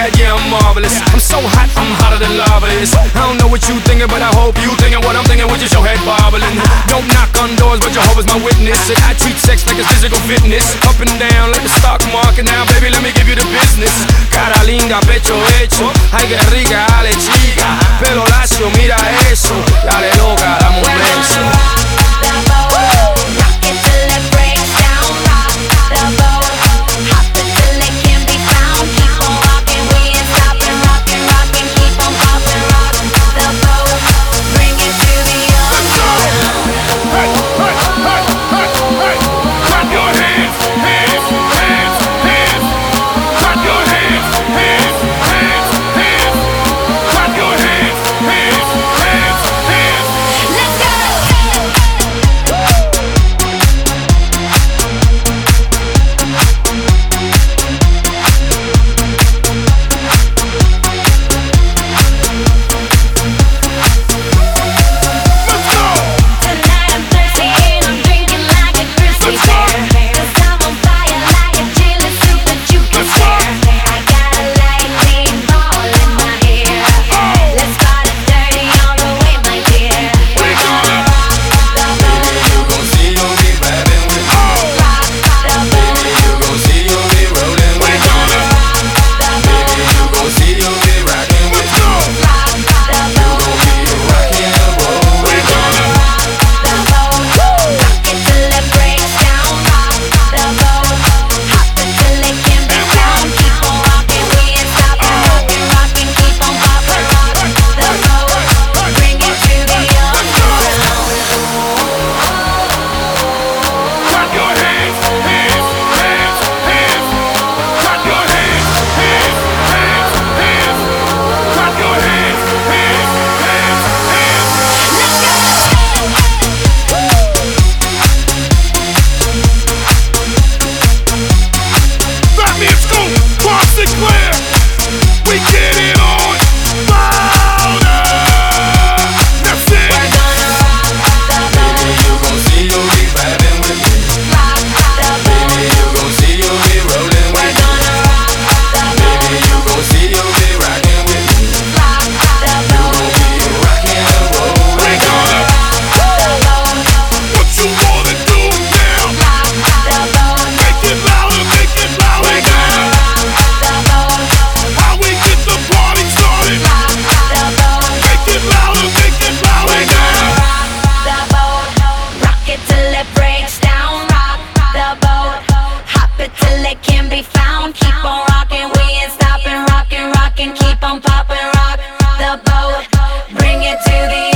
bad, yeah, I'm marvelous. I'm so hot, I'm hotter than lava is. I don't know what you thinking, but I hope you thinking what I'm thinking with your head bobbling. Don't knock on doors, but Jehovah's my witness. And I treat sex like it's physical fitness. Up and down like the stock market. Now, baby, let me give you the business. Cara linda, pecho hecho. Ay, que rica, dale chica. Pelo lacio, mira eso. Dale loca, dame un beso. Keep on rocking, we ain't stopping, rocking, rocking, keep on popping, rock the boat, bring it to the